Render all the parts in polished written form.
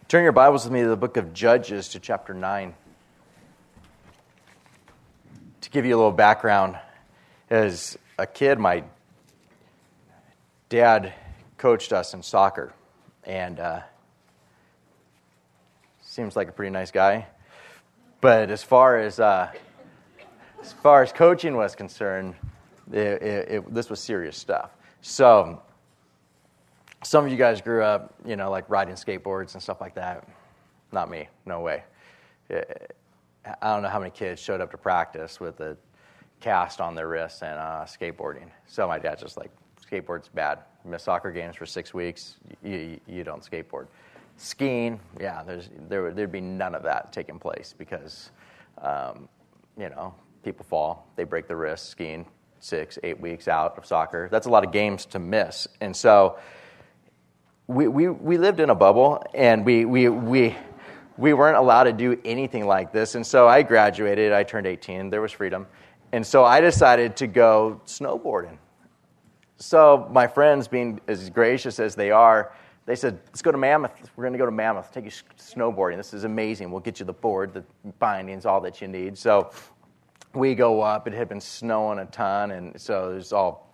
Turn your Bibles with me to the book of Judges to chapter 9. To give you a little background, as a kid, my dad coached us in soccer, and seems like a pretty nice guy. But as far as coaching was concerned, this was serious stuff. So some of you guys grew up, like riding skateboards and stuff like that. Not me, no way. I don't know how many kids showed up to practice with a cast on their wrists and skateboarding. So my dad's just like, skateboard's bad. You miss soccer games for 6 weeks, you don't skateboard. Skiing, yeah, there'd be none of that taking place because, people fall, they break their wrists skiing 6-8 weeks out of soccer. That's a lot of games to miss. And so we lived in a bubble, and we weren't allowed to do anything like this. And so I graduated. I turned 18. There was freedom. And so I decided to go snowboarding. So my friends, being as gracious as they are, they said, let's go to Mammoth. We're going to go to Mammoth, take you snowboarding. This is amazing. We'll get you the board, the bindings, all that you need. So we go up. It had been snowing a ton, and so it was all,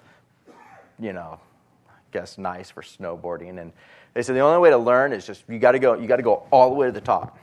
nice for snowboarding. And they said the only way to learn is just you got to go all the way to the top.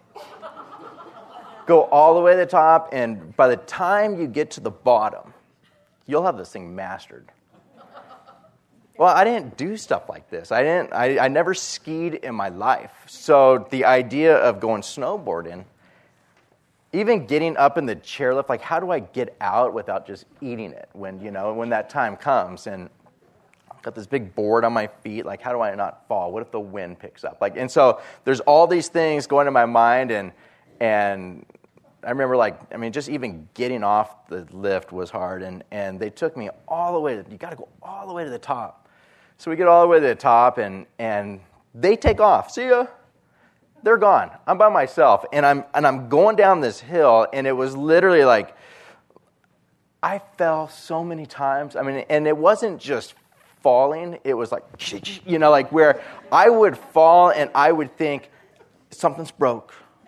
Go all the way to the top, and by the time you get to the bottom, you'll have this thing mastered. Well, I didn't do stuff like this. I never skied in my life. So the idea of going snowboarding, even getting up in the chairlift, like how do I get out without just eating it when that time comes? And got this big board on my feet. Like, how do I not fall? What if the wind picks up? And so there's all these things going in my mind, and I remember just even getting off the lift was hard, and they took me all the way. You got to go all the way to the top. So we get all the way to the top, and they take off. See ya. They're gone. I'm by myself, and I'm going down this hill, and it was literally like I fell so many times. And it wasn't just falling, it was like where I would fall and I would think something's broke.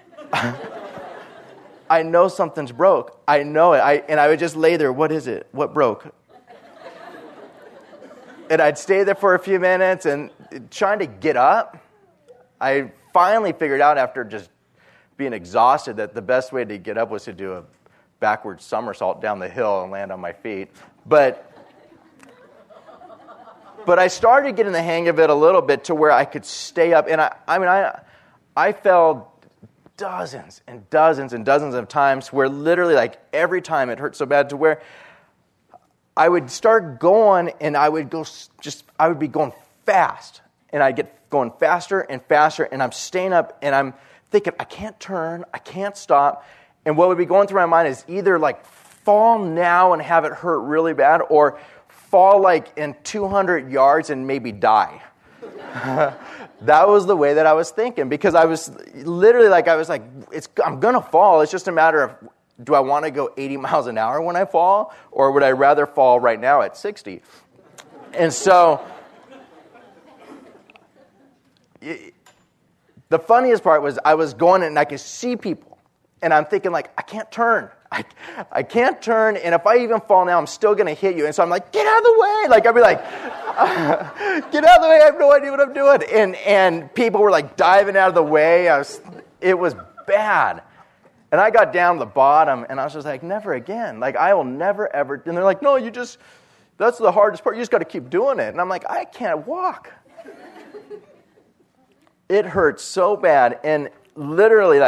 I know something's broke. I know it. And I would just lay there. What is it? What broke? And I'd stay there for a few minutes and trying to get up. I finally figured out after just being exhausted that the best way to get up was to do a backward somersault down the hill and land on my feet. But I started getting the hang of it a little bit to where I could stay up. And I fell dozens and dozens and dozens of times where literally every time it hurt so bad to where I would start going and I would be going fast. And I'd get going faster and faster, and I'm staying up and I'm thinking, I can't turn, I can't stop. And what would be going through my mind is either fall now and have it hurt really bad, or fall in 200 yards and maybe die. That was the way that I was thinking, because I was literally I'm going to fall. It's just a matter of, do I want to go 80 miles an hour when I fall, or would I rather fall right now at 60? And so the funniest part was I was going and I could see people, and I'm thinking I can't turn. I can't turn, and if I even fall now, I'm still going to hit you. And so I'm like, get out of the way. I'd be like, get out of the way. I have no idea what I'm doing. And people were diving out of the way. It was bad. And I got down to the bottom, and I was just like, never again. I will never, ever. And they're like, no, that's the hardest part. You just got to keep doing it. And I'm like, I can't walk. It hurt so bad. And literally,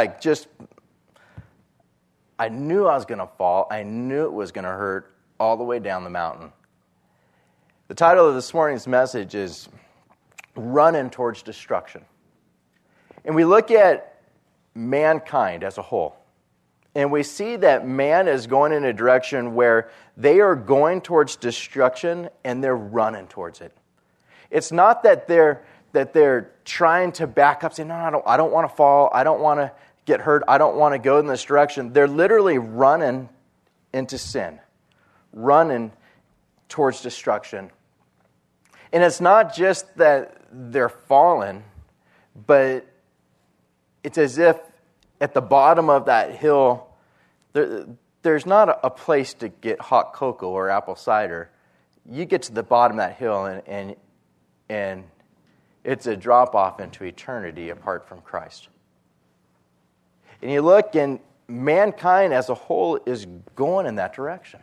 I knew I was going to fall. I knew it was going to hurt all the way down the mountain. The title of this morning's message is Running Towards Destruction. And we look at mankind as a whole. And we see that man is going in a direction where they are going towards destruction and they're running towards it. It's not that they're trying to back up, saying, no, I don't want to fall. I don't want to get hurt. I don't want to go in this direction. They're literally running into sin, running towards destruction. And it's not just that they're fallen, but it's as if at the bottom of that hill, there's not a place to get hot cocoa or apple cider. You get to the bottom of that hill, and it's a drop-off into eternity apart from Christ. And you look, and mankind as a whole is going in that direction.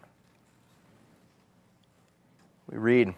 We read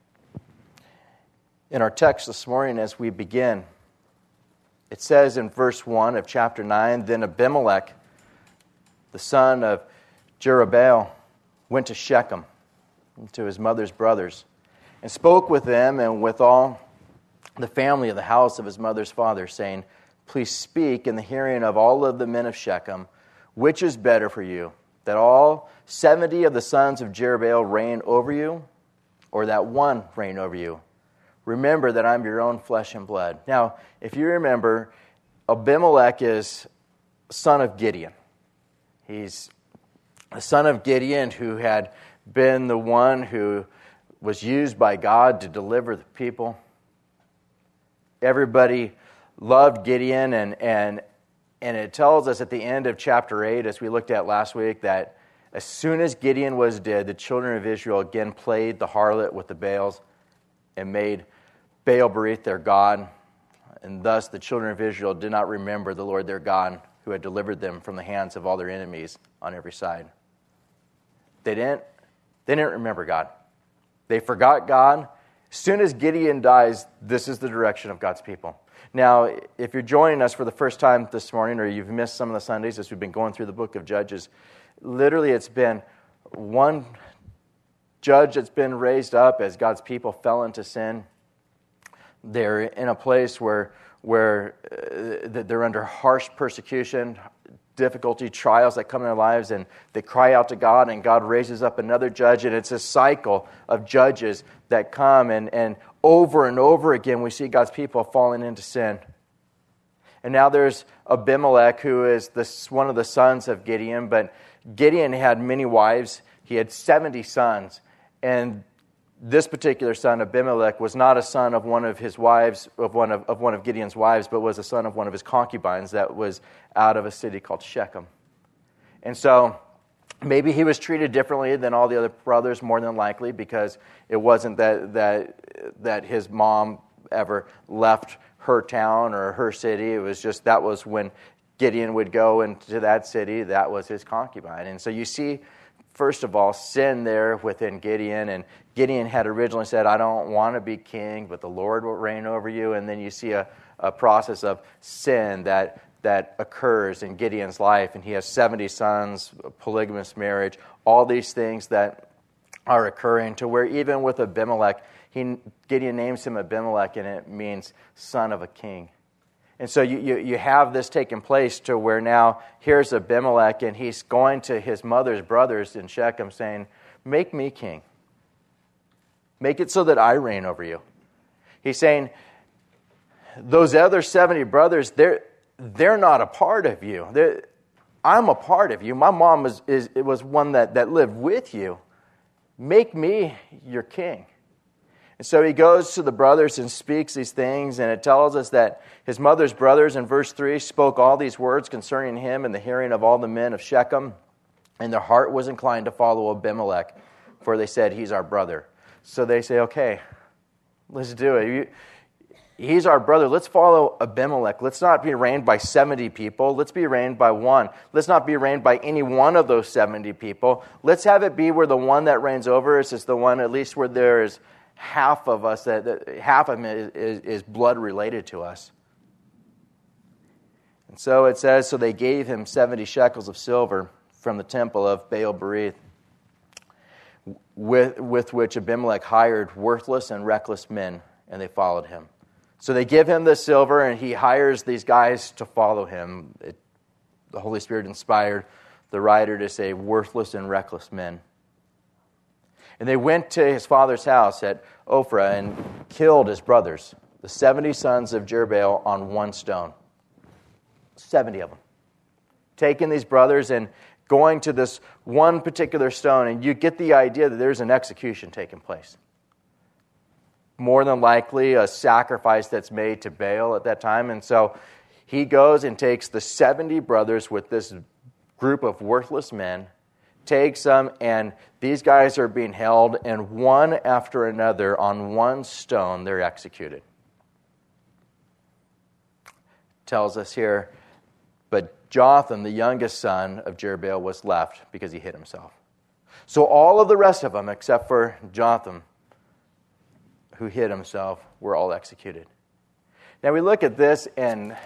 in our text this morning as we begin, it says in verse 1 of chapter 9, Then Abimelech, the son of Jerubbaal, went to Shechem, to his mother's brothers, and spoke with them and with all the family of the house of his mother's father, saying, Please speak in the hearing of all of the men of Shechem, which is better for you, that all 70 of the sons of Jerubbaal reign over you, or that one reign over you? Remember that I'm your own flesh and blood. Now, if you remember, Abimelech is son of Gideon. He's a son of Gideon who had been the one who was used by God to deliver the people. Everybody loved Gideon, and it tells us at the end of chapter 8, as we looked at last week, that as soon as Gideon was dead, the children of Israel again played the harlot with the Baals and made Baal-berith their god, and thus the children of Israel did not remember the Lord their God, who had delivered them from the hands of all their enemies on every side. They didn't remember God. They forgot God. As soon as Gideon dies, this is the direction of God's people. Now, if you're joining us for the first time this morning, or you've missed some of the Sundays as we've been going through the book of Judges, literally it's been one judge that's been raised up as God's people fell into sin. They're in a place where they're under harsh persecution, difficulty, trials that come in their lives, and they cry out to God, and God raises up another judge, and it's a cycle of judges that come, and over again we see God's people falling into sin. And now there's Abimelech, who is one of the sons of Gideon, but Gideon had many wives. He had 70 sons, and this particular son, Abimelech, was not a son of one of his wives, of one of Gideon's wives, but was a son of one of his concubines that was out of a city called Shechem. And so maybe he was treated differently than all the other brothers, more than likely, because it wasn't that his mom ever left her town or her city. It was just that was when Gideon would go into that city, that was his concubine. And so you see, first of all, sin there within Gideon. And Gideon had originally said, I don't want to be king, but the Lord will reign over you. And then you see a process of sin that occurs in Gideon's life. And he has 70 sons, a polygamous marriage, all these things that are occurring to where even with Abimelech, Gideon names him Abimelech, and it means son of a king. And so you have this taking place to where now here's Abimelech, and he's going to his mother's brothers in Shechem saying, make me king. Make it so that I reign over you. He's saying, those other 70 brothers, they're not a part of you. I'm a part of you. My mom was one that lived with you. Make me your king. And so he goes to the brothers and speaks these things, and it tells us that his mother's brothers, in verse 3, spoke all these words concerning him in the hearing of all the men of Shechem, and their heart was inclined to follow Abimelech, for they said, he's our brother. So they say, okay, let's do it. He's our brother. Let's follow Abimelech. Let's not be reigned by 70 people. Let's be reigned by one. Let's not be reigned by any one of those 70 people. Let's have it be where the one that reigns over us is the one, at least where there is half of us, that half of him is blood related to us. And so it says, so they gave him 70 shekels of silver from the temple of Baal-berith, with which Abimelech hired worthless and reckless men, and they followed him. So they give him the silver, and he hires these guys to follow him. The Holy Spirit inspired the writer to say worthless and reckless men. And they went to his father's house at Ophrah and killed his brothers, the 70 sons of Jerubbaal, on one stone. 70 of them. Taking these brothers and going to this one particular stone, and you get the idea that there's an execution taking place. More than likely a sacrifice that's made to Baal at that time. And so He goes and takes the 70 brothers with this group of worthless men, takes them, and these guys are being held, and one after another on one stone, they're executed. Tells us here, but Jotham, the youngest son of Jerubbaal, was left because he hid himself. So all of the rest of them, except for Jotham, who hid himself, were all executed. Now we look at this, and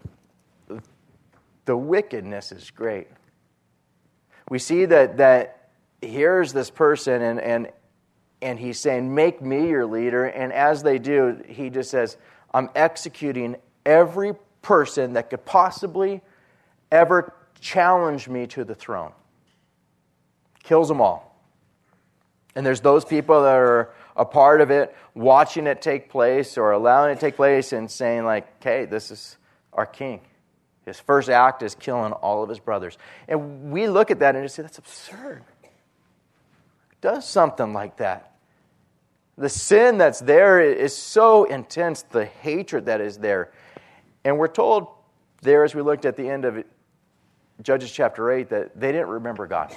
the wickedness is great. We see that here's this person, and he's saying, make me your leader. And as they do, he just says, I'm executing every person that could possibly ever challenge me to the throne. Kills them all. And there's those people that are a part of it, watching it take place or allowing it to take place and saying like, okay, this is our king. His first act is killing all of his brothers. And we look at that and just say, that's absurd. Does something like that. The sin that's there is so intense, the hatred that is there. And we're told there, as we looked at the end of it, Judges chapter 8, that they didn't remember God.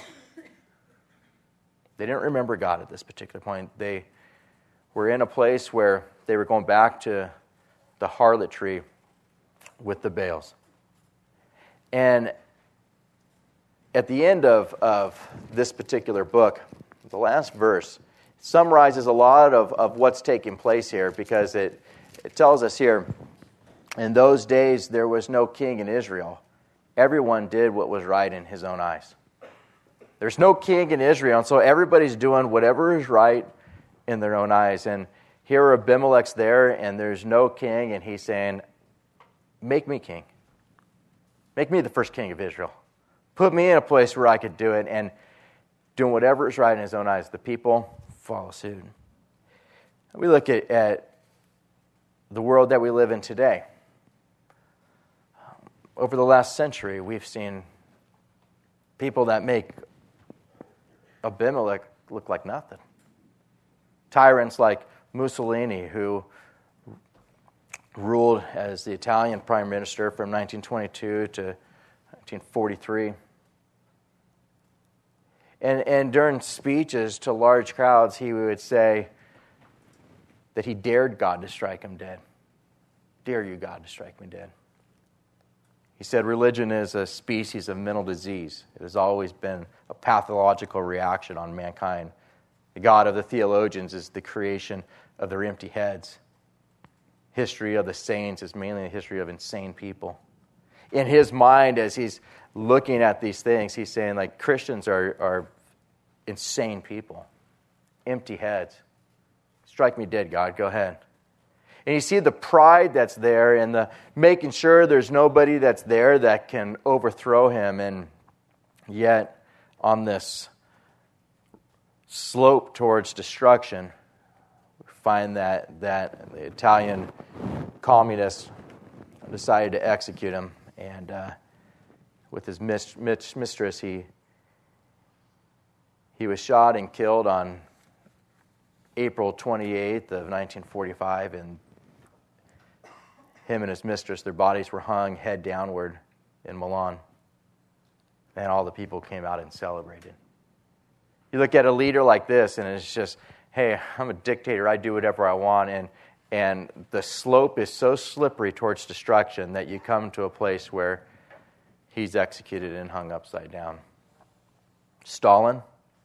They didn't remember God at this particular point. They were in a place where they were going back to the harlotry with the Baals. And at the end of this particular book, the last verse summarizes a lot of what's taking place here, because it tells us here, in those days there was no king in Israel. Everyone did what was right in his own eyes. There's no king in Israel, and so everybody's doing whatever is right in their own eyes. And here Abimelech's there, and there's no king, and he's saying, make me king. Make me the first king of Israel. Put me in a place where I could do it, and doing whatever is right in his own eyes. The people follow suit. We look at the world that we live in today. Over the last century, we've seen people that make Abimelech look like nothing. Tyrants like Mussolini, who ruled as the Italian prime minister from 1922 to 1943. And during speeches to large crowds, he would say that he dared God to strike him dead. Dare you, God, to strike me dead. He said religion is a species of mental disease. It has always been a pathological reaction on mankind. The God of the theologians is the creation of their empty heads. History of the saints is mainly the history of insane people. In his mind, as he's looking at these things, he's saying, like, Christians are insane people. Empty heads. Strike me dead, God. Go ahead. And you see the pride that's there and the making sure there's nobody that's there that can overthrow him. And yet, on this slope towards destruction, we find that the Italian communists decided to execute him. And with his mistress, he was shot and killed on April 28th of 1945, and him and his mistress, their bodies were hung head downward in Milan. And all the people came out and celebrated. You look at a leader like this, and it's just, hey, I'm a dictator, I do whatever I want, and the slope is so slippery towards destruction that you come to a place where he's executed and hung upside down. Stalin,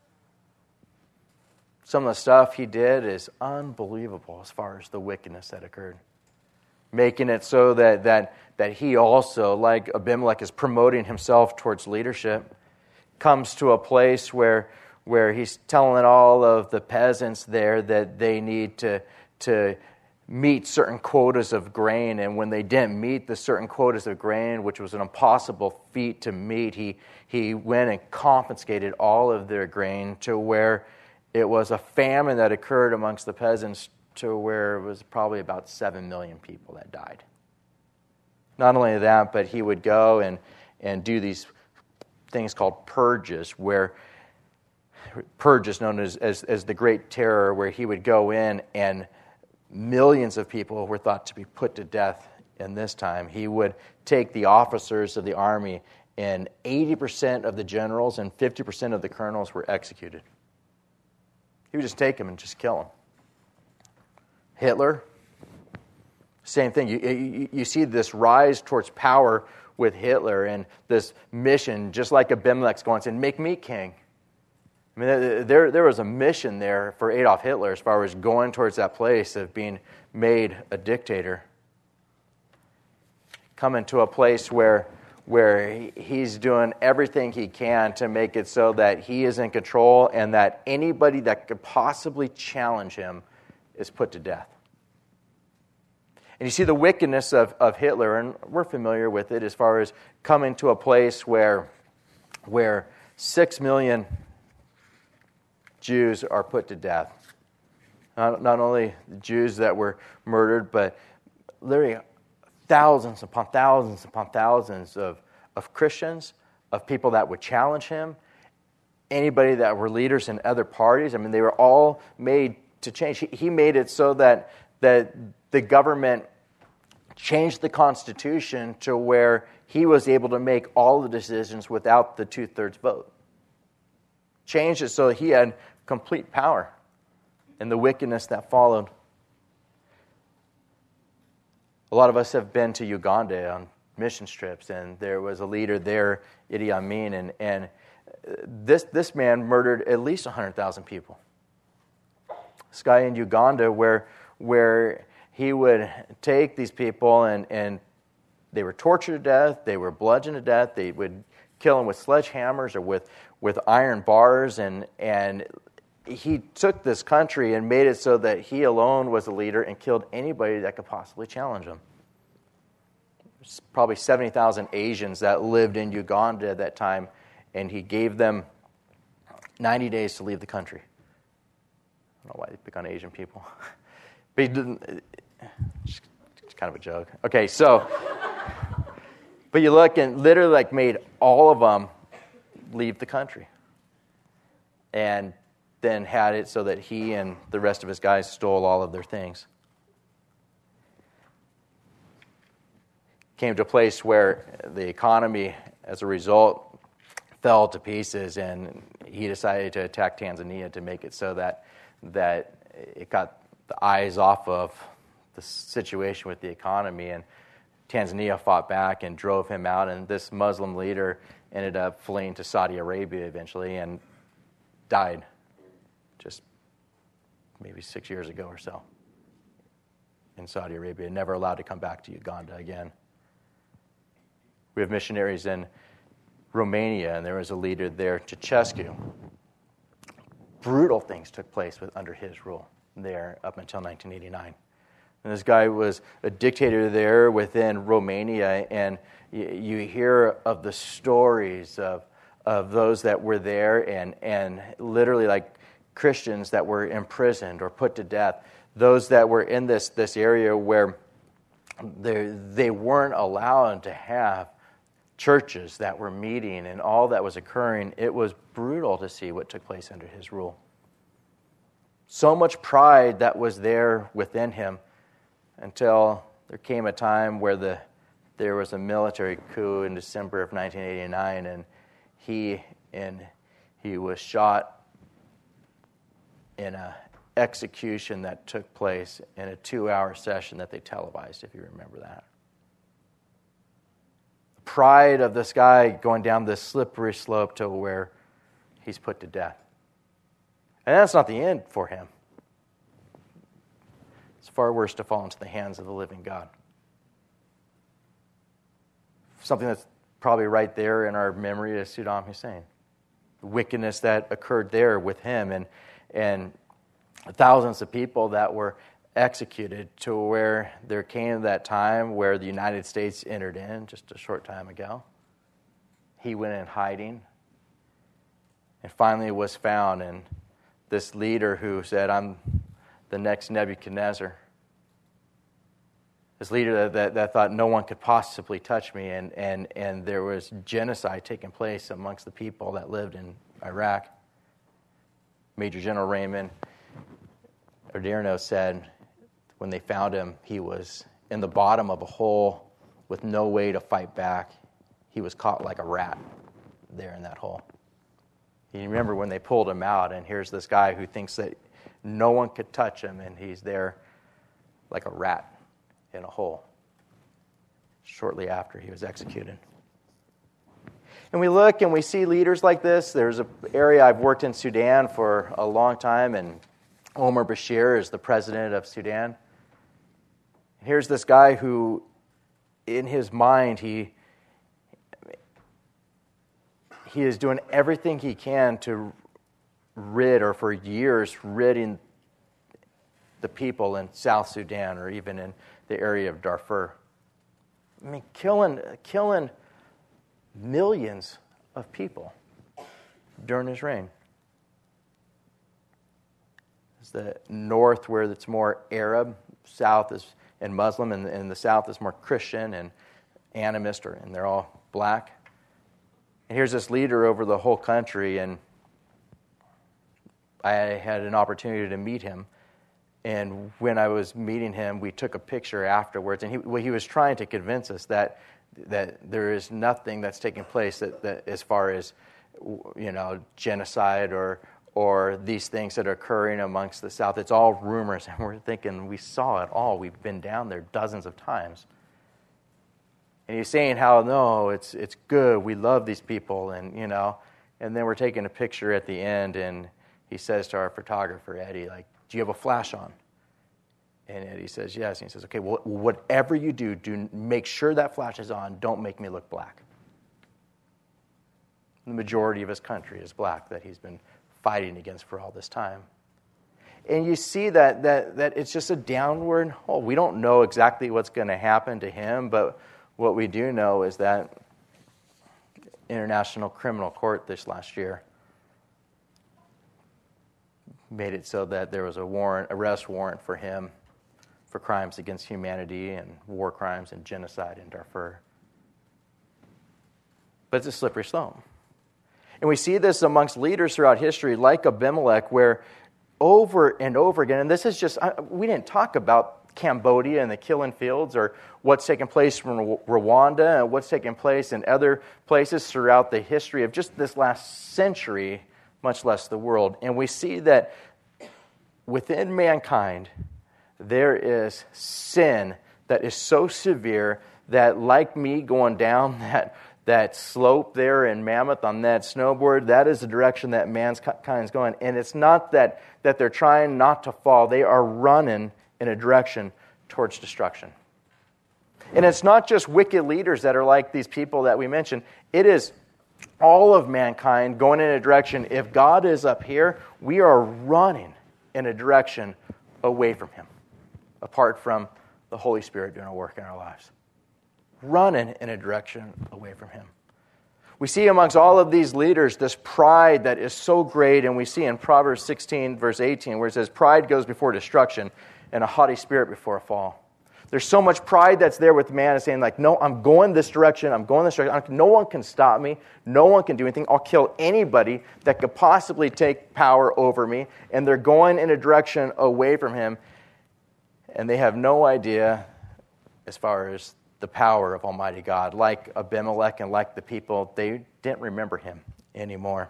some of the stuff he did is unbelievable as far as the wickedness that occurred. Making it so that he also, like Abimelech, is promoting himself towards leadership, comes to a place where he's telling all of the peasants there that they need to meet certain quotas of grain, and when they didn't meet the certain quotas of grain, which was an impossible feat to meet, he went and confiscated all of their grain to where it was a famine that occurred amongst the peasants to where it was probably about 7 million people that died. Not only that, but he would go and do these things called purges, where purges known as the Great Terror, where he would go in and millions of people were thought to be put to death in this time. He would take the officers of the army, and 80% of the generals and 50% of the colonels were executed. He would just take them and just kill them. Hitler, same thing. You see this rise towards power with Hitler and this mission, just like Abimelech's going saying, make me king. I mean, there was a mission there for Adolf Hitler as far as going towards that place of being made a dictator. Coming to a place where he's doing everything he can to make it so that he is in control and that anybody that could possibly challenge him is put to death. And you see the wickedness of Hitler, and we're familiar with it as far as coming to a place where 6 million Jews are put to death. Not only the Jews that were murdered, but literally thousands upon thousands upon thousands of Christians, of people that would challenge him, anybody that were leaders in other parties. I mean, they were all made to change. He made it so that the government changed the Constitution to where he was able to make all the decisions without the 2/3 vote. Changed it so he had complete power and the wickedness that followed. A lot of us have been to Uganda on mission trips, and there was a leader there, Idi Amin, and this man murdered at least 100,000 people. This guy in Uganda where he would take these people and they were tortured to death, they were bludgeoned to death, they would kill them with sledgehammers or with iron bars, and he took this country and made it so that he alone was a leader and killed anybody that could possibly challenge him. There's probably 70,000 Asians that lived in Uganda at that time, and he gave them 90 days to leave the country. I don't know why they pick on Asian people. But he didn't. It's kind of a joke. Okay, so, but you look and literally made all of them leave the country. And then had it so that he and the rest of his guys stole all of their things. Came to a place where the economy, as a result, fell to pieces, and he decided to attack Tanzania to make it so that it got the eyes off of the situation with the economy, and Tanzania fought back and drove him out, and this Muslim leader ended up fleeing to Saudi Arabia eventually and died just maybe 6 years ago or so in Saudi Arabia, never allowed to come back to Uganda again. We have missionaries in Romania, and there was a leader there, Ceausescu. Brutal things took place under his rule there up until 1989. And this guy was a dictator there within Romania, and you hear of the stories of those that were there and literally like Christians that were imprisoned or put to death, those that were in this area where they weren't allowed to have churches that were meeting and all that was occurring. It was brutal to see what took place under his rule. So much pride that was there within him until there came a time where there was a military coup in December of 1989, and he was shot in an execution that took place in a 2-hour session that they televised, if you remember that. The pride of this guy going down this slippery slope to where he's put to death. And that's not the end for him. It's far worse to fall into the hands of the living God. Something that's probably right there in our memory is Saddam Hussein. The wickedness that occurred there with him and thousands of people that were executed, to where there came that time where the United States entered in just a short time ago. He went in hiding and finally was found, and this leader who said, I'm the next Nebuchadnezzar. This leader that thought no one could possibly touch me, and there was genocide taking place amongst the people that lived in Iraq. Major General Raymond Odierno said when they found him, he was in the bottom of a hole with no way to fight back. He was caught like a rat there in that hole. You remember when they pulled him out, and here's this guy who thinks that no one could touch him, and he's there like a rat in a hole shortly after he was executed. And we look and we see leaders like this. There's an area I've worked in Sudan for a long time, and Omar Bashir is the president of Sudan. Here's this guy who, in his mind, he is doing everything he can to rid, or for years, ridding the people in South Sudan or even in the area of Darfur. I mean, killing millions of people during his reign. It's the north where it's more Arab, south is and Muslim, and the south is more Christian and animist, and they're all black. And here's this leader over the whole country, and I had an opportunity to meet him. And when I was meeting him, we took a picture afterwards, and he was trying to convince us that there is nothing that's taking place that as far as, genocide or these things that are occurring amongst the South. It's all rumors, and we're thinking we saw it all. We've been down there dozens of times. And he's saying how, no, it's good, we love these people, and then we're taking a picture at the end, and he says to our photographer, Eddie, like, do you have a flash on? And Eddie says, yes. And he says, okay, well, whatever you do make sure that flash is on. Don't make me look black. The majority of his country is black that he's been fighting against for all this time. And you see that it's just a downward hole. We don't know exactly what's going to happen to him, but what we do know is that International Criminal Court this last year made it so that there was arrest warrant for him for crimes against humanity and war crimes and genocide in Darfur. But it's a slippery slope. And we see this amongst leaders throughout history, like Abimelech, where over and over again, and this is just, we didn't talk about Cambodia and the killing fields or what's taking place from Rwanda and what's taking place in other places throughout the history of just this last century, much less the world. And we see that within mankind, there is sin that is so severe that, like me going down that slope there in Mammoth on that snowboard, that is the direction that mankind is going. And it's not that they're trying not to fall. They are running in a direction towards destruction. And it's not just wicked leaders that are like these people that we mentioned. It is all of mankind going in a direction. If God is up here, we are running in a direction away from Him, apart from the Holy Spirit doing a work in our lives. Running in a direction away from Him. We see amongst all of these leaders this pride that is so great, and we see in Proverbs 16, verse 18, where it says, pride goes before destruction, and a haughty spirit before a fall. There's so much pride that's there with man, saying like, no, I'm going this direction, no one can stop me, no one can do anything, I'll kill anybody that could possibly take power over me, and they're going in a direction away from Him, and they have no idea as far as the power of Almighty God. Like Abimelech and like the people, they didn't remember Him anymore.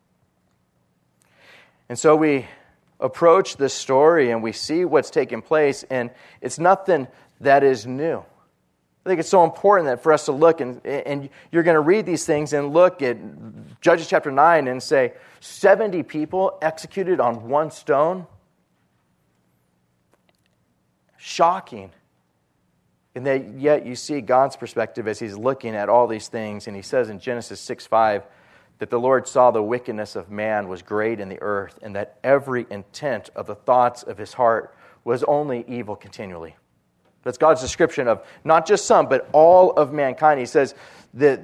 And so we approach this story and we see what's taking place, and it's nothing that is new. I think it's so important that for us to look, and you're going to read these things and look at Judges chapter 9 and say, 70 people executed on one stone? Shocking. And yet you see God's perspective as He's looking at all these things, and He says in Genesis 6:5 that the Lord saw the wickedness of man was great in the earth, and that every intent of the thoughts of his heart was only evil continually. That's God's description of not just some, but all of mankind. He says that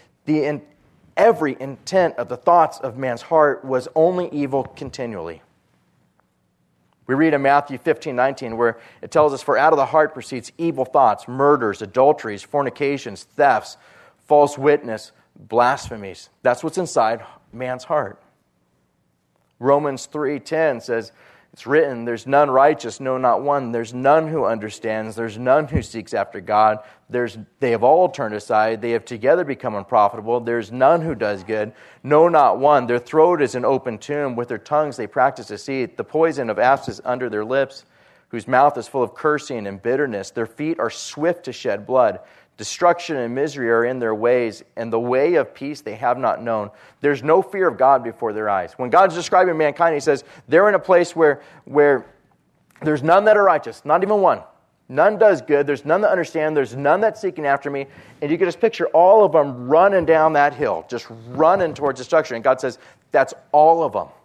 every intent of the thoughts of man's heart was only evil continually. We read in Matthew 15:19 where it tells us, for out of the heart proceeds evil thoughts, murders, adulteries, fornications, thefts, false witness, blasphemies. That's what's inside man's heart. Romans 3:10 says, It's written, there's none righteous, no, not one. There's none who understands. There's none who seeks after God. They have all turned aside. They have together become unprofitable. There's none who does good, no, not one. Their throat is an open tomb. With their tongues they practice deceit. The poison of asps is under their lips, whose mouth is full of cursing and bitterness. Their feet are swift to shed blood. Destruction and misery are in their ways, and the way of peace they have not known. There's no fear of God before their eyes. When God's describing mankind, he says, they're in a place where there's none that are righteous, not even one. None does good. There's none that understand. There's none that's seeking after me. And you can just picture all of them running down that hill, just running towards destruction. And God says, that's all of them.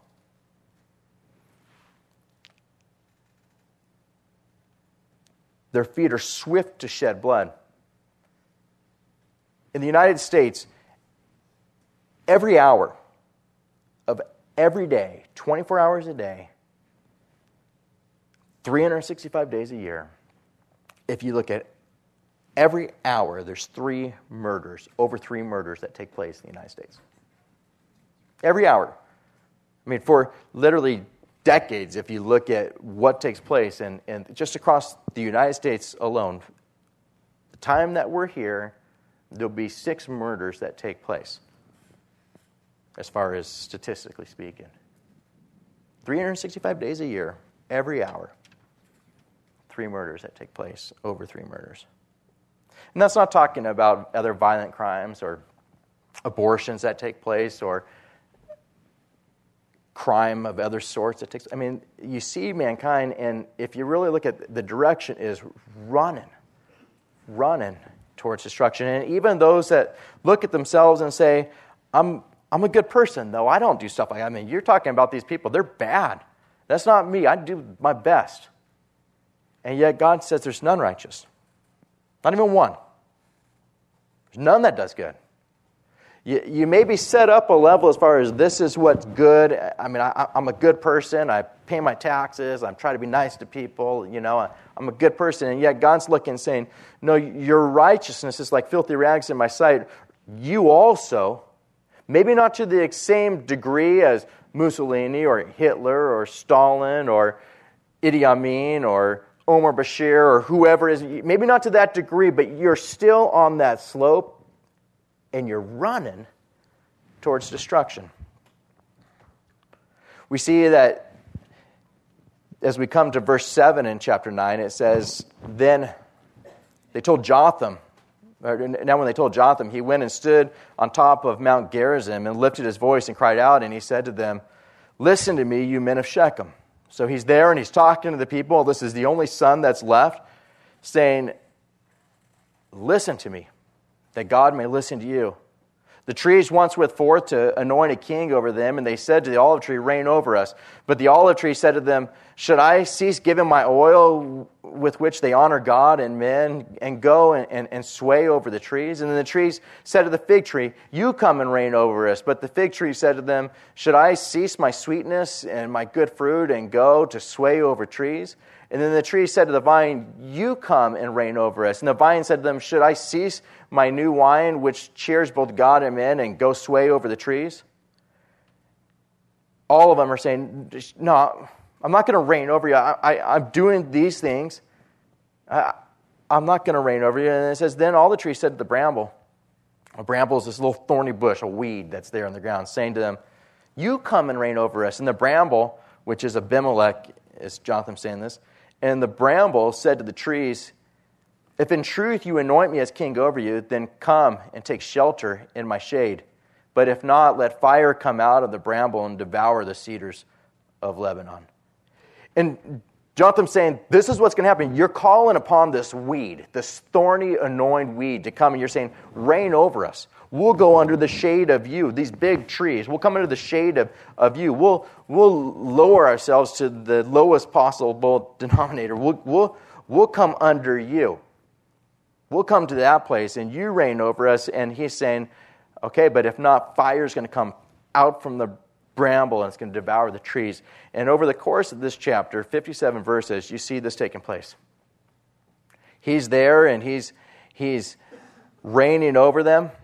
Their feet are swift to shed blood. In the United States, every hour of every day, 24 hours a day, 365 days a year, if you look at every hour, there's over three murders that take place in the United States. Every hour. I mean, for literally decades, if you look at what takes place, and just across the United States alone, the time that we're here, there'll be 6 murders that take place, as far as statistically speaking. 365 days a year, every hour, 3 murders that take place, over 3 murders. And that's not talking about other violent crimes or abortions that take place or crime of other sorts that takes. I mean, you see mankind, and if you really look at the direction, is running towards destruction. And even those that look at themselves and say, I'm a good person, though I don't do stuff like that. I mean, you're talking about these people. They're bad. That's not me. I do my best. And yet God says there's none righteous. Not even one. There's none that does good. You may be set up a level as far as this is what's good. I mean, I'm a good person. I pay my taxes. I'm trying to be nice to people. You know, I'm a good person. And yet God's looking and saying, no, your righteousness is like filthy rags in my sight. You also, maybe not to the same degree as Mussolini or Hitler or Stalin or Idi Amin or Omar Bashir or whoever it is, maybe not to that degree, but you're still on that slope. And you're running towards destruction. We see that as we come to verse 7 in chapter 9, it says, then they told Jotham, now when they told Jotham, he went and stood on top of Mount Gerizim and lifted his voice and cried out, and he said to them, listen to me, you men of Shechem. So he's there and he's talking to the people. This is the only son that's left, saying, listen to me, that God may listen to you. The trees once went forth to anoint a king over them, and they said to the olive tree, reign over us. But the olive tree said to them, should I cease giving my oil with which they honor God and men, and go and sway over the trees? And then the trees said to the fig tree, you come and reign over us. But the fig tree said to them, should I cease my sweetness and my good fruit and go to sway over trees? And then the tree said to the vine, you come and reign over us. And the vine said to them, should I cease my new wine, which cheers both God and men, and go sway over the trees? All of them are saying, no, I'm not going to reign over you. I'm doing these things. I'm not going to reign over you. And it says, then all the trees said to the bramble. A bramble is this little thorny bush, a weed that's there on the ground, saying to them, you come and reign over us. And the bramble, which is Abimelech, is Jotham saying this, and the bramble said to the trees, if in truth you anoint me as king over you, then come and take shelter in my shade. But if not, let fire come out of the bramble and devour the cedars of Lebanon. And Jotham's saying, this is what's going to happen. You're calling upon this weed, this thorny, annoying weed to come, and you're saying, reign over us. We'll go under the shade of you, these big trees. We'll come under the shade of you. We'll lower ourselves to the lowest possible denominator. We'll come under you. We'll come to that place, and you reign over us. And he's saying, okay, but if not, fire's going to come out from the bramble, and it's going to devour the trees. And over the course of this chapter, 57 verses, you see this taking place. He's there, and he's reigning over them.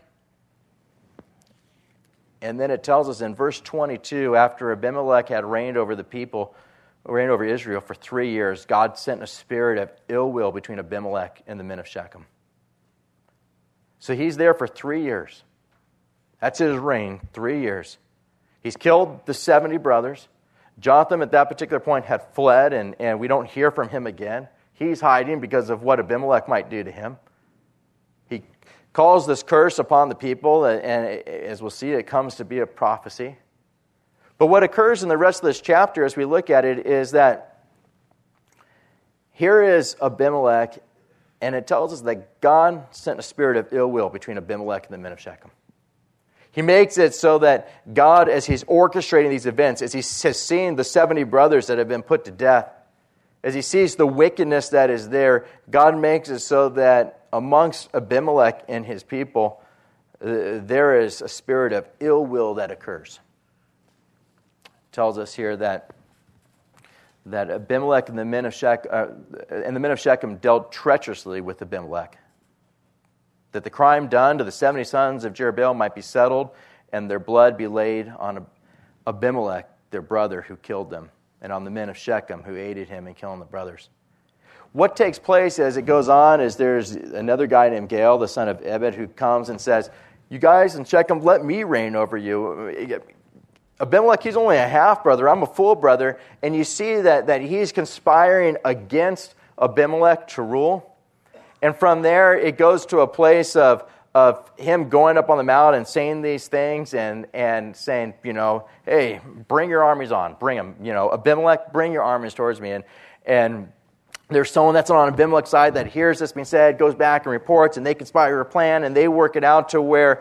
And then it tells us in verse 22, after Abimelech had reigned over the people reigned over Israel for 3 years, God sent a spirit of ill will between Abimelech and the men of Shechem. So he's there for 3 years. That's his reign, 3 years. He's killed the 70 brothers. Jotham at that particular point had fled, and we don't hear from him again. He's hiding because of what Abimelech might do to him. He calls this curse upon the people, and as we'll see, it comes to be a prophecy. But what occurs in the rest of this chapter as we look at it is that here is Abimelech, and it tells us that God sent a spirit of ill will between Abimelech and the men of Shechem. He makes it so that God, as he's orchestrating these events, as he has seen the 70 brothers that have been put to death, as he sees the wickedness that is there, God makes it so that amongst Abimelech and his people, there is a spirit of ill will that occurs. It tells us here that Abimelech and the men of Shechem dealt treacherously with Abimelech, that the crime done to the 70 sons of Jerubbaal might be settled, and their blood be laid on Abimelech, their brother, who killed them, and on the men of Shechem who aided him in killing the brothers. What takes place as it goes on is there's another guy named Gaal, the son of Ebed, who comes and says, "You guys in Shechem, let me reign over you." Abimelech, he's only a half-brother. I'm a full brother. And you see that he's conspiring against Abimelech to rule. And from there, it goes to a place of him going up on the mount and saying these things and saying, hey, bring your armies on. Bring them. Abimelech, bring your armies towards me. And there's someone that's on Abimelech's side that hears this being said, goes back and reports, and they conspire a plan, and they work it out to where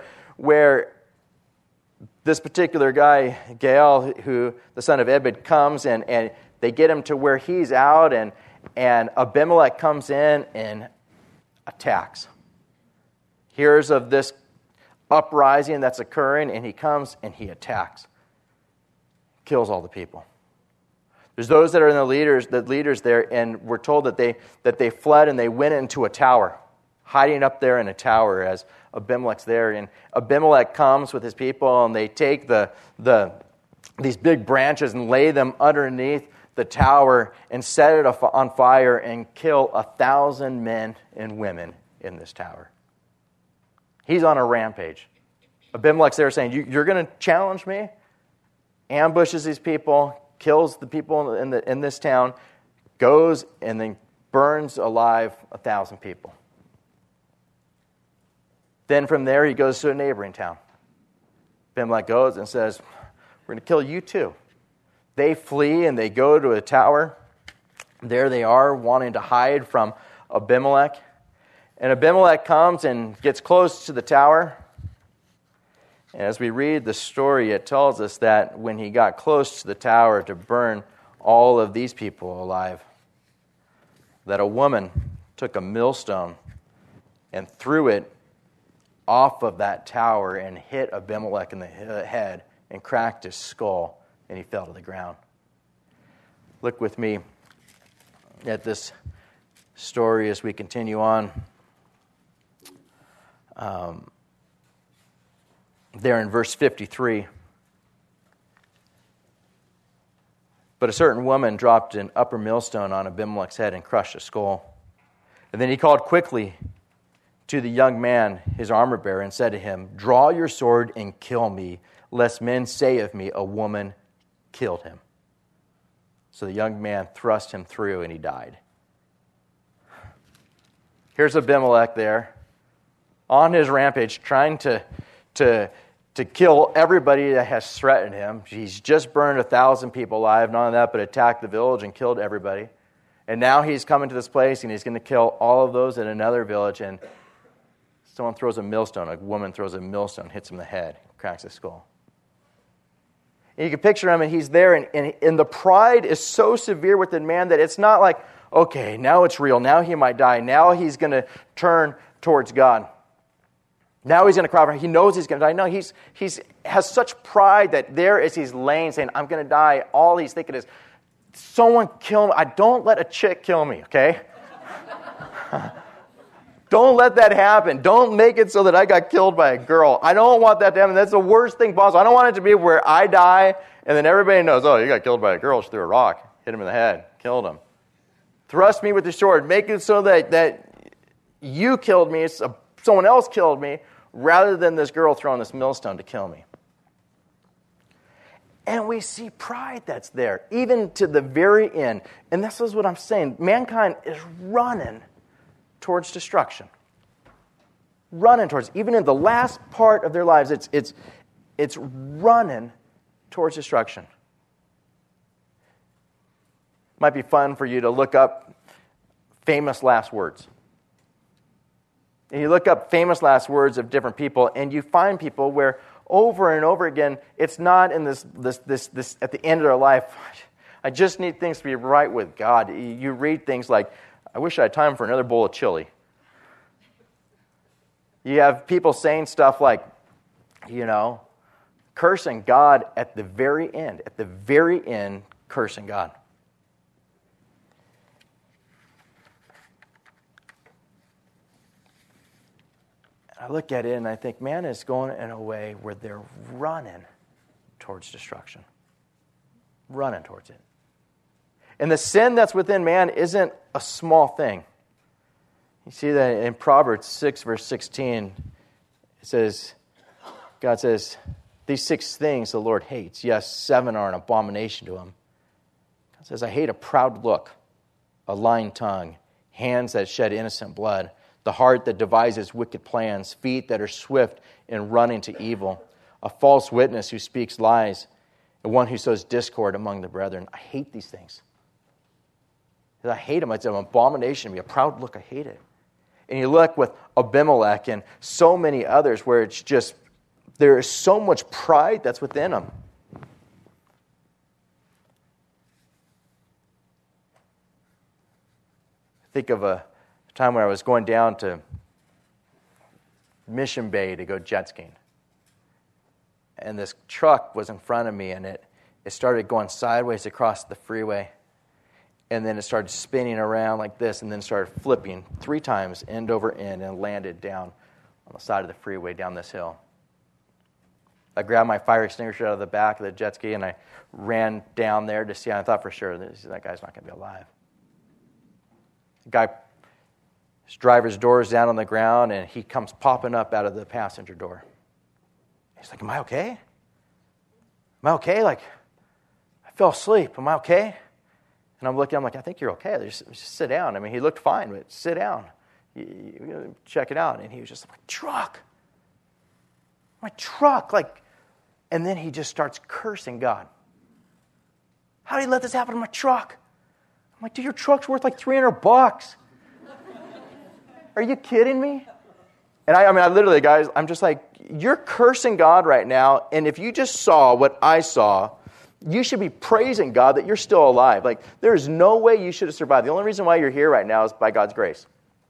this particular guy, Gaal, who the son of Ebed, comes, and they get him to where he's out, and Abimelech comes in and attacks. Hears of this uprising that's occurring, and he comes and he attacks. Kills all the people. There's those that are the leaders there, and we're told that they fled and they went into a tower, hiding up there in a tower as Abimelech's there. And Abimelech comes with his people, and they take these big branches and lay them underneath the tower and set it on fire and kill 1,000 men and women in this tower. He's on a rampage. Abimelech's there saying, "You're going to challenge me?" Ambushes these people, kills the people in this town, goes and then burns alive 1,000 people. Then from there, he goes to a neighboring town. Abimelech goes and says, "We're going to kill you too." They flee and they go to a tower. There they are, wanting to hide from Abimelech. And Abimelech comes and gets close to the tower. And as we read the story, it tells us that when he got close to the tower to burn all of these people alive, that a woman took a millstone and threw it off of that tower and hit Abimelech in the head and cracked his skull, and he fell to the ground. Look with me at this story as we continue on. There in verse 53. But a certain woman dropped an upper millstone on Abimelech's head and crushed his skull. And then he called quickly to the young man, his armor-bearer, and said to him, "Draw your sword and kill me, lest men say of me, a woman killed him." So the young man thrust him through, and he died. Here's Abimelech there, on his rampage, trying to kill everybody that has threatened him. He's just burned 1,000 people alive, not only that, but attacked the village and killed everybody. And now he's coming to this place, and he's going to kill all of those in another village, and someone throws a millstone, a woman throws a millstone, hits him in the head, cracks his skull. And you can picture him, and he's there, and the pride is so severe within man that it's not like, okay, now it's real, now he might die, now he's going to turn towards God. Now he's going to cry for him. He knows he's going to die. No, he's has such pride that there as he's laying saying, "I'm going to die," all he's thinking is, someone kill me. Don't let a chick kill me, okay? Don't let that happen. Don't make it so that I got killed by a girl. I don't want that to happen. That's the worst thing possible. I don't want it to be where I die and then everybody knows, "Oh, you got killed by a girl. She threw a rock." hit him in the head, killed him. Thrust me with your sword, make it so that you killed me, someone else killed me, rather than this girl throwing this millstone to kill me. And we see pride that's there, even to the very end. And this is what I'm saying. Mankind is running towards destruction. Running towards, even in the last part of their lives, it's running towards destruction. Might be fun for you to look up famous last words. And you look up famous last words of different people, and you find people where over and over again, it's not in this at the end of their life, I just need things to be right with God. You read things like, I wish I had time for another bowl of chili. You have people saying stuff like, cursing God at the very end, cursing God. I look at it and I think, man, it's going in a way where they're running towards destruction. Running towards it. And the sin that's within man isn't a small thing. You see that in Proverbs 6, verse 16. It says, God says, these 6 things the Lord hates. Yes, 7 are an abomination to him. God says, I hate a proud look, a lying tongue, hands that shed innocent blood, the heart that devises wicked plans, feet that are swift in running to evil, a false witness who speaks lies, and one who sows discord among the brethren. I hate these things. I hate them. It's an abomination to me. A proud look, I hate it. And you look with Abimelech and so many others where it's just, there is so much pride that's within them. Think of a time when I was going down to Mission Bay to go jet skiing. And this truck was in front of me, and it started going sideways across the freeway. And then it started spinning around like this, and then started flipping 3 times, end over end, and landed down on the side of the freeway down this hill. I grabbed my fire extinguisher out of the back of the jet ski, and I ran down there to see. And I thought for sure that guy's not going to be alive. The guy, his driver's door is down on the ground, and he comes popping up out of the passenger door. He's like, am I okay? Am I okay? Like, I fell asleep. Am I okay? And I'm looking, I'm like, I think you're okay. Just sit down. I mean, he looked fine, but sit down. You check it out. And he was just like, my truck. Like, and then he just starts cursing God. How did he let this happen to my truck? I'm like, dude, your truck's worth like $300. Are you kidding me? And I literally, guys, I'm just like, you're cursing God right now. And if you just saw what I saw, you should be praising God that you're still alive. Like, there is no way you should have survived. The only reason why you're here right now is by God's grace.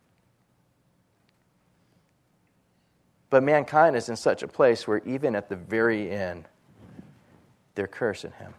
But mankind is in such a place where even at the very end, they're cursing him.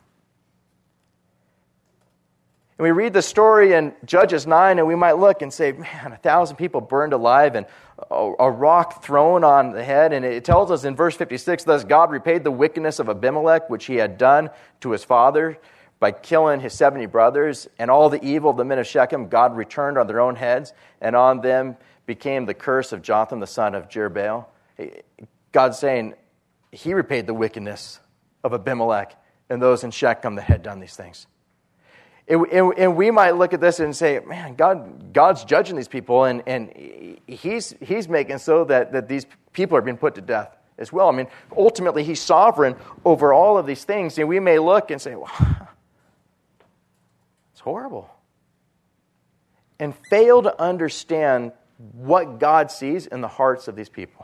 And we read the story in Judges 9, and we might look and say, man, 1,000 people burned alive and a rock thrown on the head. And it tells us in verse 56, thus God repaid the wickedness of Abimelech, which he had done to his father by killing his 70 brothers. And all the evil of the men of Shechem, God returned on their own heads, and on them became the curse of Jotham, the son of Jerubbaal. God's saying he repaid the wickedness of Abimelech and those in Shechem that had done these things. And we might look at this and say, man, God's judging these people, and he's making so that these people are being put to death as well. I mean, ultimately, he's sovereign over all of these things. And we may look and say, well, it's horrible. And fail to understand what God sees in the hearts of these people.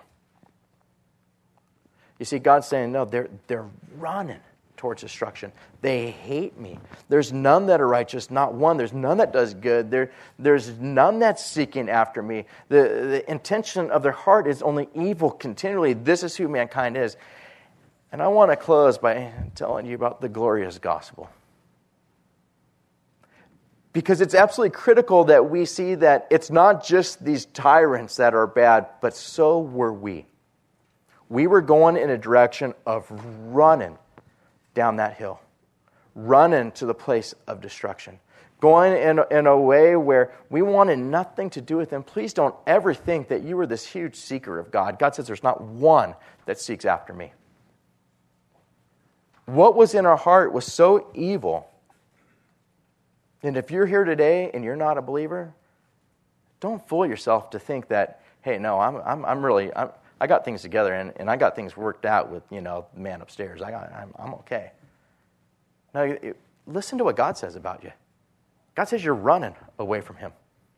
You see, God's saying, no, they're running towards destruction. They hate me. There's none that are righteous, not one. There's none that does good. There's none that's seeking after me. The intention of their heart is only evil continually. This is who mankind is. And I want to close by telling you about the glorious gospel. Because it's absolutely critical that we see that it's not just these tyrants that are bad, but so were we. We were going in a direction of running down that hill, running to the place of destruction, going in a way where we wanted nothing to do with him. Please don't ever think that you were this huge seeker of God. God says there's not one that seeks after me. What was in our heart was so evil. And if you're here today and you're not a believer, don't fool yourself to think that, hey, no, I got things together and I got things worked out with, the man upstairs. I'm okay. No, listen to what God says about you. God says you're running away from him.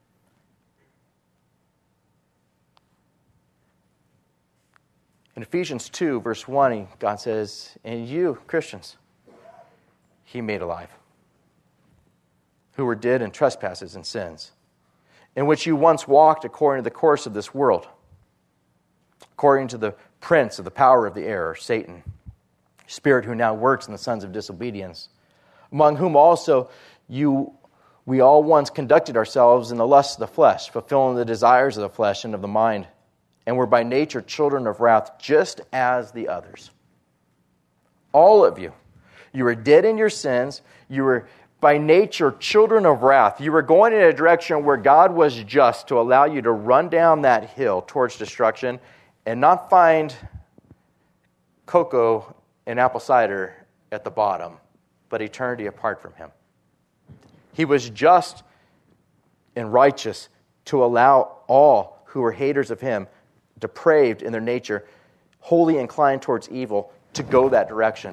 In Ephesians 2, verse 1, God says, and you, Christians, he made alive, who were dead in trespasses and sins, in which you once walked according to the course of this world, according to the prince of the power of the air, Satan, spirit who now works in the sons of disobedience, among whom also we all once conducted ourselves in the lusts of the flesh, fulfilling the desires of the flesh and of the mind, and were by nature children of wrath, just as the others. All of you were dead in your sins. You were by nature children of wrath. You were going in a direction where God was just to allow you to run down that hill towards destruction and not find cocoa and apple cider at the bottom, but eternity apart from him. He was just and righteous to allow all who were haters of him, depraved in their nature, wholly inclined towards evil, to go that direction.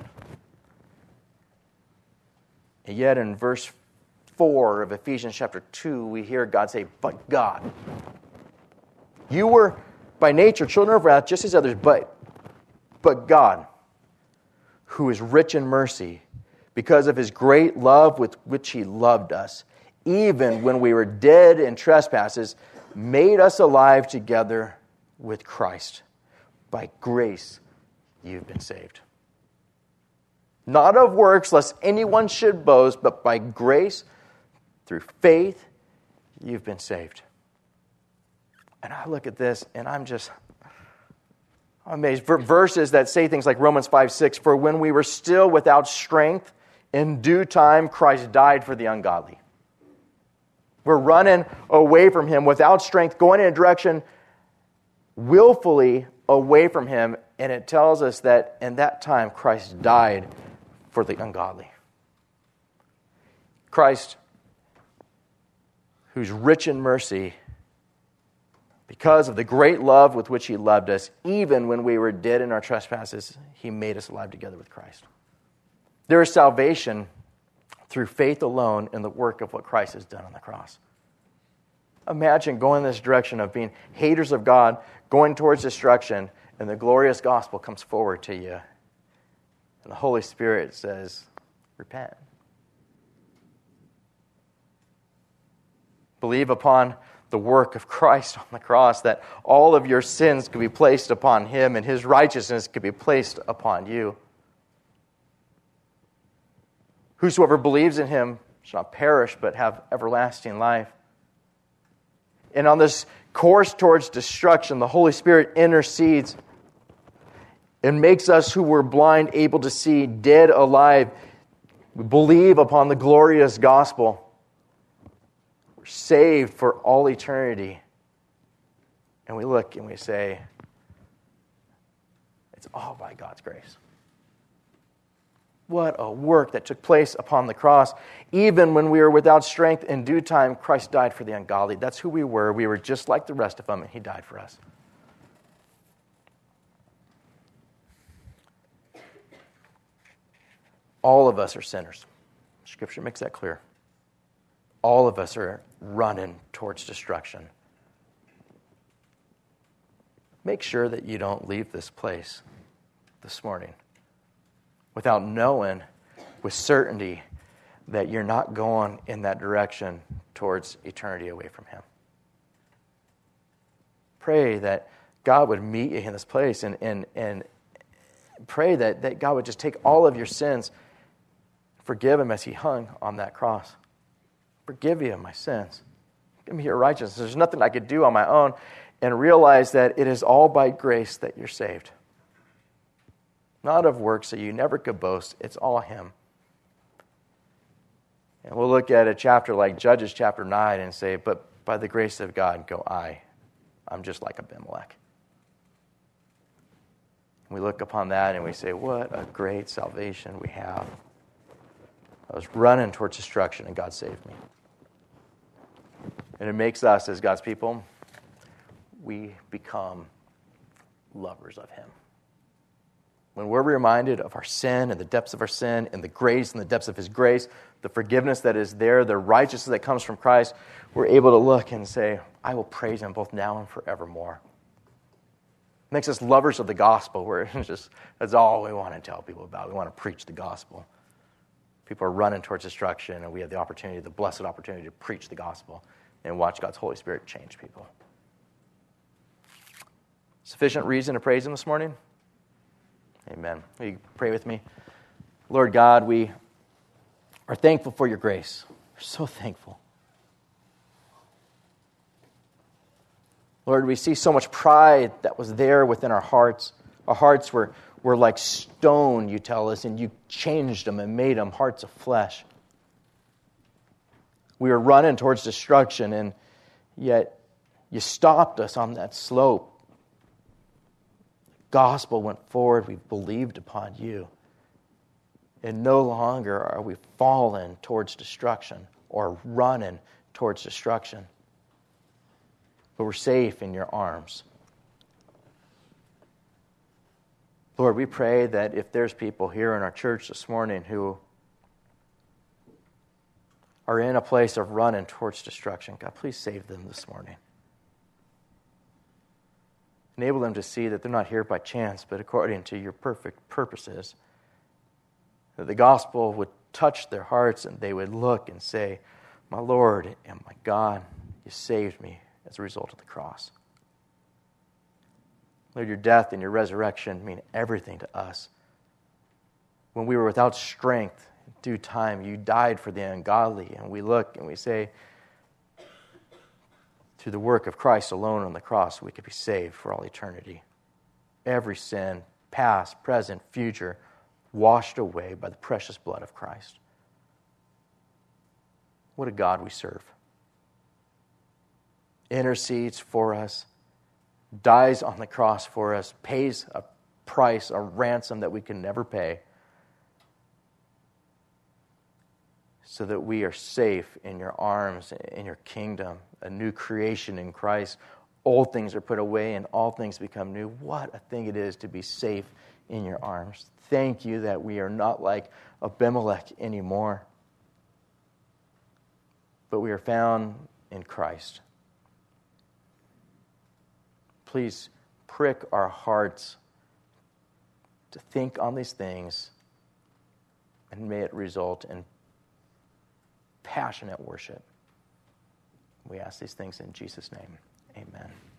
And yet in verse 4 of Ephesians chapter 2, we hear God say, but God. You were by nature children of wrath, just as others, but God, who is rich in mercy, because of his great love with which he loved us, even when we were dead in trespasses, made us alive together with Christ. By grace, you've been saved. Not of works, lest anyone should boast, but by grace, through faith, you've been saved. And I look at this, and I'm amazed. Verses that say things like Romans 5:6, for when we were still without strength, in due time, Christ died for the ungodly. We're running away from him without strength, going in a direction willfully away from him. And it tells us that in that time, Christ died for the ungodly. Christ, who's rich in mercy, because of the great love with which he loved us, even when we were dead in our trespasses, he made us alive together with Christ. There is salvation through faith alone in the work of what Christ has done on the cross. Imagine going in this direction of being haters of God, going towards destruction, and the glorious gospel comes forward to you. And the Holy Spirit says, repent. Believe upon the work of Christ on the cross, that all of your sins could be placed upon him and his righteousness could be placed upon you. Whosoever believes in him shall not perish, but have everlasting life. And on this course towards destruction, the Holy Spirit intercedes and makes us who were blind able to see, dead alive. We believe upon the glorious gospel. We're saved for all eternity. And we look and we say, it's all by God's grace. What a work that took place upon the cross. Even when we were without strength, in due time, Christ died for the ungodly. That's who we were. We were just like the rest of them, and he died for us. All of us are sinners. Scripture makes that clear. All of us are running towards destruction. Make sure that you don't leave this place this morning without knowing with certainty that you're not going in that direction towards eternity away from him. Pray that God would meet you in this place and pray that God would just take all of your sins, forgive him as he hung on that cross. Forgive you of my sins. Give me your righteousness. There's nothing I could do on my own, and realize that it is all by grace that you're saved. Not of works, so you never could boast. It's all him. And we'll look at a chapter like Judges chapter 9 and say, but by the grace of God go I'm just like Abimelech. We look upon that and we say, what a great salvation we have. I was running towards destruction and God saved me. And it makes us, as God's people, we become lovers of Him. When we're reminded of our sin and the depths of our sin and the grace and the depths of His grace, the forgiveness that is there, the righteousness that comes from Christ, we're able to look and say, I will praise Him both now and forevermore. It makes us lovers of the gospel, where it's just, that's all we want to tell people about. We want to preach the gospel. People are running towards destruction, and we have the opportunity, the blessed opportunity to preach the gospel and watch God's Holy Spirit change people. Sufficient reason to praise Him this morning? Amen. Will you pray with me? Lord God, we are thankful for your grace. We're so thankful. Lord, we see so much pride that was there within our hearts. Our hearts were like stone, you tell us, and you changed them and made them hearts of flesh. We were running towards destruction, and yet you stopped us on that slope. The gospel went forward. We believed upon you. And no longer are we falling towards destruction or running towards destruction. But we're safe in your arms. Lord, we pray that if there's people here in our church this morning who are in a place of running towards destruction, God, please save them this morning. Enable them to see that they're not here by chance, but according to your perfect purposes. That the gospel would touch their hearts and they would look and say, my Lord and my God, you saved me as a result of the cross. Lord, your death and your resurrection mean everything to us. When we were without strength, in due time, you died for the ungodly. And we look and we say, through the work of Christ alone on the cross, we could be saved for all eternity. Every sin, past, present, future, washed away by the precious blood of Christ. What a God we serve. Intercedes for us, dies on the cross for us, pays a price, a ransom that we can never pay, so that we are safe in your arms, in your kingdom, a new creation in Christ. Old things are put away and all things become new. What a thing it is to be safe in your arms. Thank you that we are not like Abimelech anymore, but we are found in Christ. Please prick our hearts to think on these things, and may it result in passionate worship. We ask these things in Jesus' name. Amen.